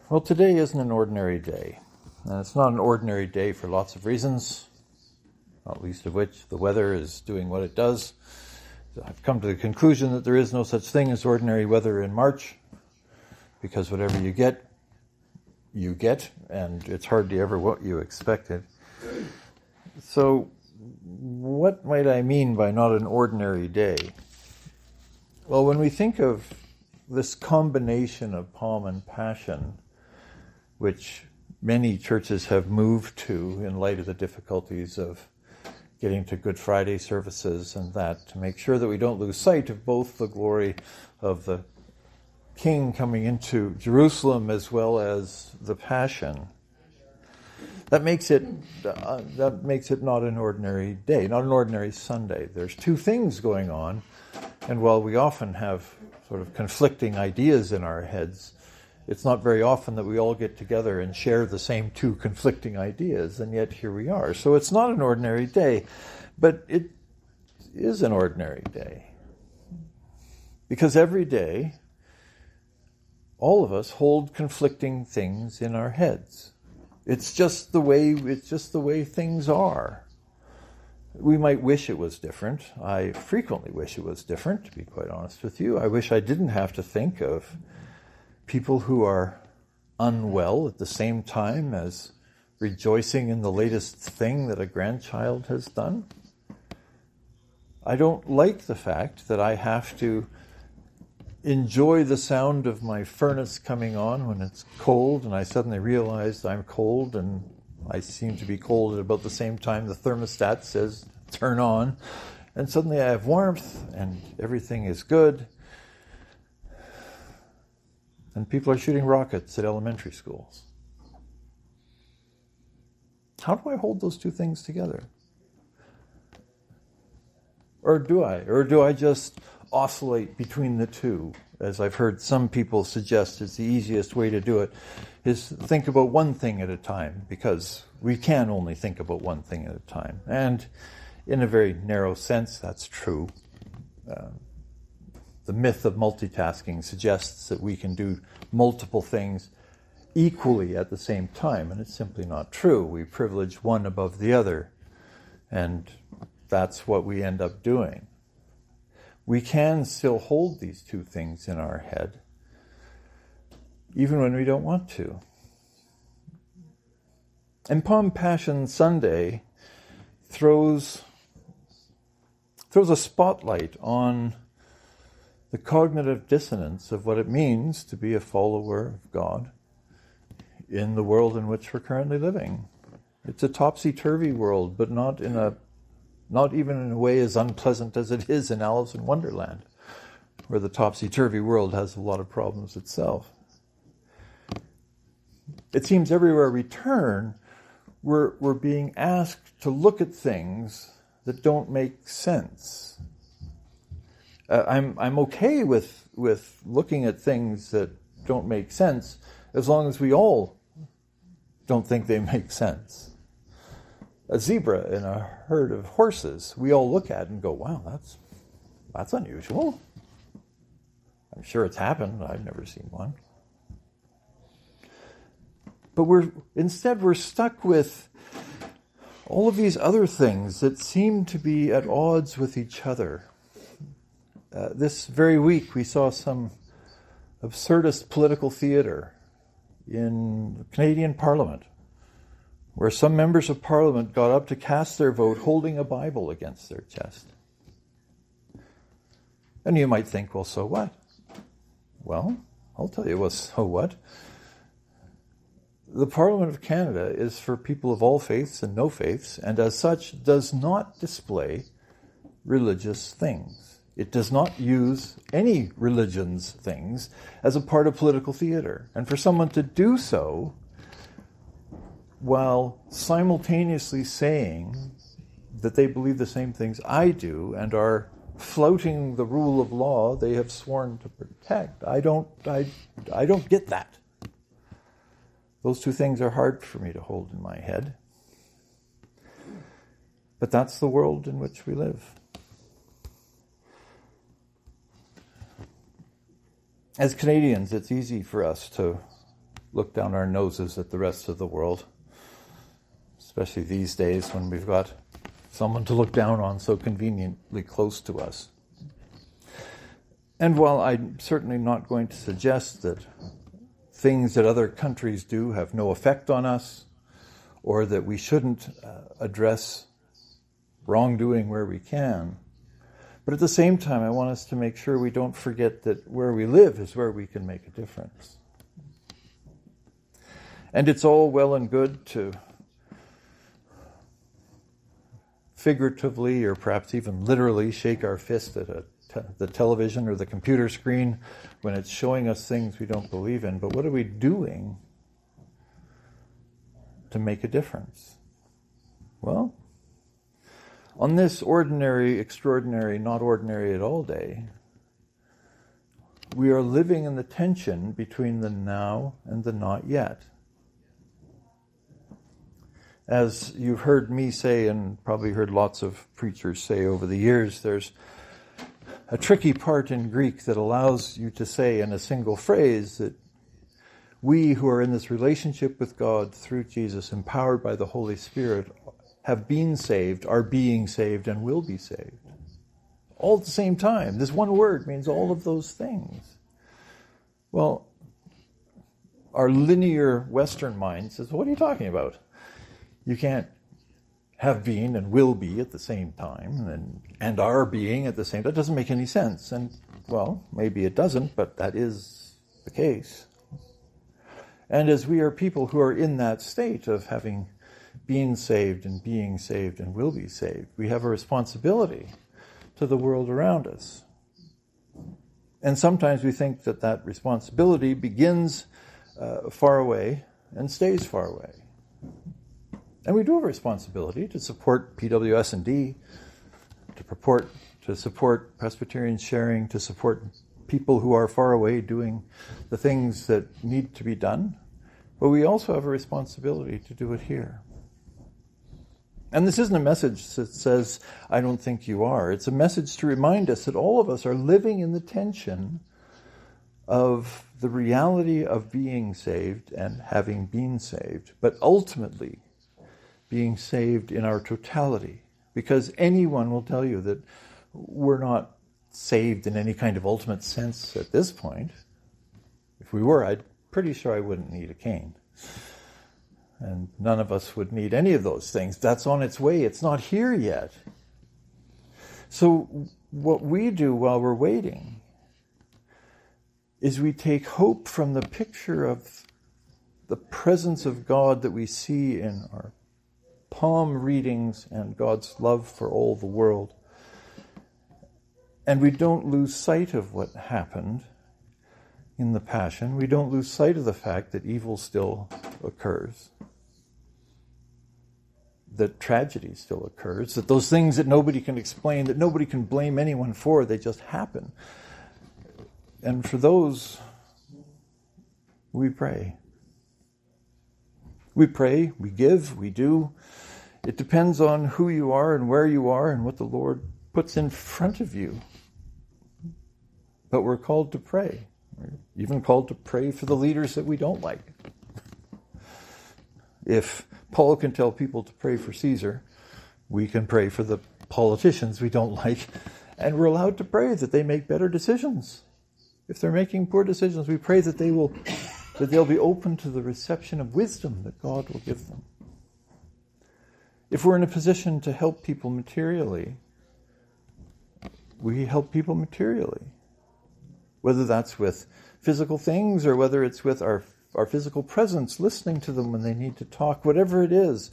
Well, today isn't an ordinary day. And it's not an ordinary day for lots of reasons, not least of which the weather is doing what it does. I've come to the conclusion that there is no such thing as ordinary weather in March, because whatever you get, and it's hardly ever what you expected. So, what might I mean by not an ordinary day? Well, when we think of this combination of Palm and Passion, which many churches have moved to in light of the difficulties of getting to Good Friday services and that, to make sure that we don't lose sight of both the glory of the King coming into Jerusalem as well as the Passion. That makes it not an ordinary day, not an ordinary Sunday. There's two things going on, and while we often have sort of conflicting ideas in our heads, it's not very often that we all get together and share the same two conflicting ideas, and yet here we are. So it's not an ordinary day, but it is an ordinary day. Because every day, all of us hold conflicting things in our heads. It's just the way things are. We might wish it was different. I frequently wish it was different, to be quite honest with you. I wish I didn't have to think of people who are unwell at the same time as rejoicing in the latest thing that a grandchild has done. I don't like the fact that I have to enjoy the sound of my furnace coming on when it's cold, and I suddenly realize I'm cold, and I seem to be cold at about the same time the thermostat says turn on, and suddenly I have warmth and everything is good. And people are shooting rockets at elementary schools. How do I hold those two things together? Or do I? Or do I just oscillate between the two? As I've heard some people suggest is the easiest way to do it, is think about one thing at a time, because we can only think about one thing at a time. And in a very narrow sense, that's true. The myth of multitasking suggests that we can do multiple things equally at the same time, and it's simply not true. We privilege one above the other, and that's what we end up doing. We can still hold these two things in our head, even when we don't want to. And Palm Passion Sunday throws a spotlight on the cognitive dissonance of what it means to be a follower of God in the world in which we're currently living. It's a topsy-turvy world, but not even in a way as unpleasant as it is in Alice in Wonderland, where the topsy-turvy world has a lot of problems itself. It seems everywhere we turn, we're being asked to look at things that don't make sense. I'm okay with looking at things that don't make sense as long as we all don't think they make sense. A zebra in a herd of horses, we all look at and go, wow, that's unusual. I'm sure it's happened. I've never seen one. But we're stuck with all of these other things that seem to be at odds with each other. This very week we saw some absurdist political theater in the Canadian Parliament, where some members of Parliament got up to cast their vote holding a Bible against their chest. And you might think, well, so what? Well, I'll tell you, well, so what? The Parliament of Canada is for people of all faiths and no faiths, and as such does not display religious things. It does not use any religion's things as a part of political theater. And for someone to do so while simultaneously saying that they believe the same things I do and are flouting the rule of law they have sworn to protect, I don't get that. Those two things are hard for me to hold in my head. But that's the world in which we live. As Canadians, it's easy for us to look down our noses at the rest of the world, especially these days when we've got someone to look down on so conveniently close to us. And while I'm certainly not going to suggest that things that other countries do have no effect on us, or that we shouldn't address wrongdoing where we can, but at the same time, I want us to make sure we don't forget that where we live is where we can make a difference. And it's all well and good to figuratively or perhaps even literally shake our fist at the television or the computer screen when it's showing us things we don't believe in. But what are we doing to make a difference? Well, on this ordinary, extraordinary, not ordinary at all day, we are living in the tension between the now and the not yet. As you've heard me say, and probably heard lots of preachers say over the years, there's a tricky part in Greek that allows you to say in a single phrase that we who are in this relationship with God through Jesus, empowered by the Holy Spirit, have been saved, are being saved, and will be saved. All at the same time. This one word means all of those things. Well, our linear Western mind says, what are you talking about? You can't have been and will be at the same time, and are being at the same time. That doesn't make any sense. And, well, maybe it doesn't, but that is the case. And as we are people who are in that state of having been saved and being saved and will be saved, we have a responsibility to the world around us. And sometimes we think that that responsibility begins far away and stays far away. And we do have a responsibility to support PWS&D, to support Presbyterian sharing, to support people who are far away doing the things that need to be done. But we also have a responsibility to do it here. And this isn't a message that says, I don't think you are. It's a message to remind us that all of us are living in the tension of the reality of being saved and having been saved, but ultimately being saved in our totality. Because anyone will tell you that we're not saved in any kind of ultimate sense at this point. If we were, I'm pretty sure I wouldn't need a cane. And none of us would need any of those things. That's on its way. It's not here yet. So what we do while we're waiting is we take hope from the picture of the presence of God that we see in our palm readings and God's love for all the world. And we don't lose sight of what happened in the Passion. We don't lose sight of the fact that evil still occurs, that tragedy still occurs, that those things that nobody can explain, that nobody can blame anyone for, they just happen. And for those, we pray. We pray, we give, we do. It depends on who you are and where you are and what the Lord puts in front of you. But we're called to pray. We're even called to pray for the leaders that we don't like. If Paul can tell people to pray for Caesar, we can pray for the politicians we don't like, and we're allowed to pray that they make better decisions. If they're making poor decisions, we pray that they'll be open to the reception of wisdom that God will give them. If we're in a position to help people materially, we help people materially. Whether that's with physical things or whether it's with our physical presence, listening to them when they need to talk, whatever it is,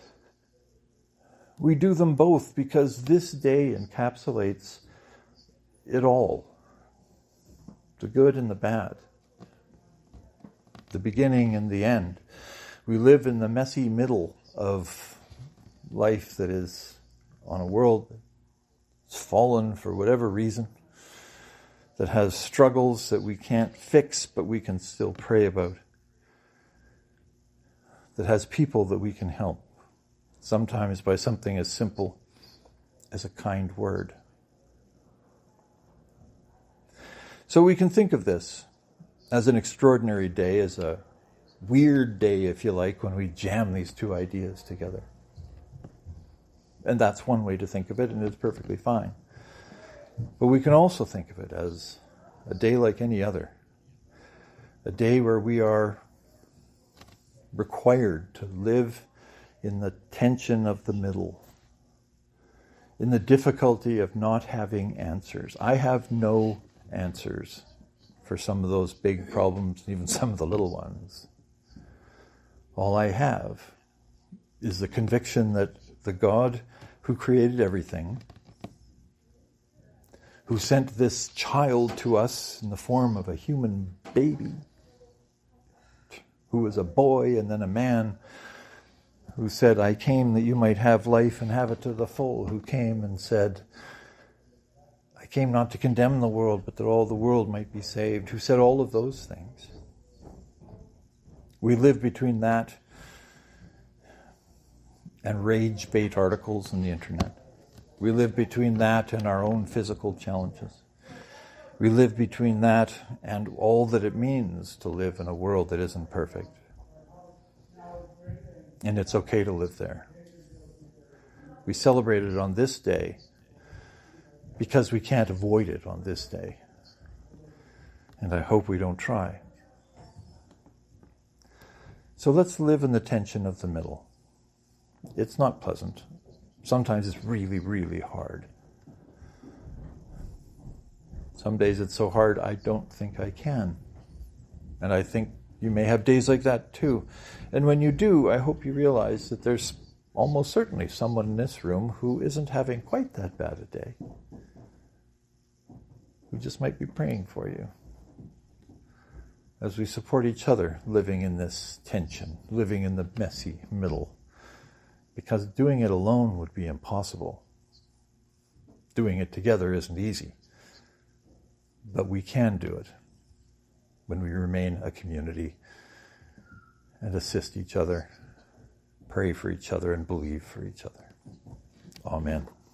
we do them both because this day encapsulates it all. The good and the bad. The beginning and the end. We live in the messy middle of life that is on a world that's fallen for whatever reason, that has struggles that we can't fix but we can still pray about, that has people that we can help, sometimes by something as simple as a kind word. So we can think of this as an extraordinary day, as a weird day, if you like, when we jam these two ideas together. And that's one way to think of it, and it's perfectly fine. But we can also think of it as a day like any other. A day where we are required to live in the tension of the middle, in the difficulty of not having answers. I have no answers for some of those big problems, even some of the little ones. All I have is the conviction that the God who created everything, who sent this child to us in the form of a human baby, who was a boy and then a man, who said, I came that you might have life and have it to the full, who came and said, I came not to condemn the world, but that all the world might be saved, who said all of those things. We live between that and rage bait articles on the internet. We live between that and our own physical challenges. We live between that and all that it means to live in a world that isn't perfect. And it's okay to live there. We celebrate it on this day because we can't avoid it on this day. And I hope we don't try. So let's live in the tension of the middle. It's not pleasant. Sometimes it's really, really hard. Some days it's so hard I don't think I can. And I think you may have days like that too. And when you do, I hope you realize that there's almost certainly someone in this room who isn't having quite that bad a day. Who just might be praying for you. As we support each other living in this tension, living in the messy middle. Because doing it alone would be impossible. Doing it together isn't easy. But we can do it when we remain a community and assist each other, pray for each other, and believe for each other. Amen.